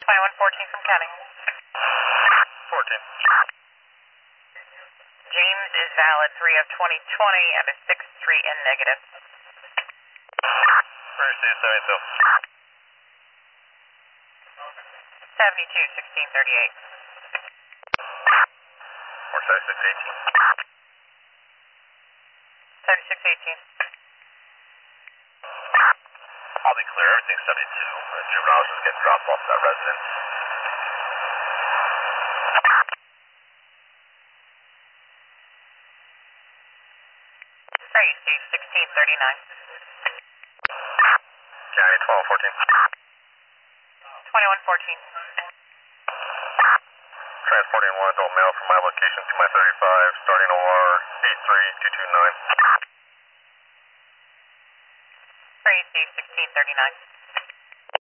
2114 from County. 14. James is valid 3 of 2020 and a 6-3 in negative. Prairie State 72. 72, 1638. Or 7618. 7618. I'll be clear, everything's 72. The juveniles just getting dropped off that residence. Prairie State 1639. County 1214. 2114. Transporting one adult male from my location to my 35, starting OR 83229. Prairie State 1639.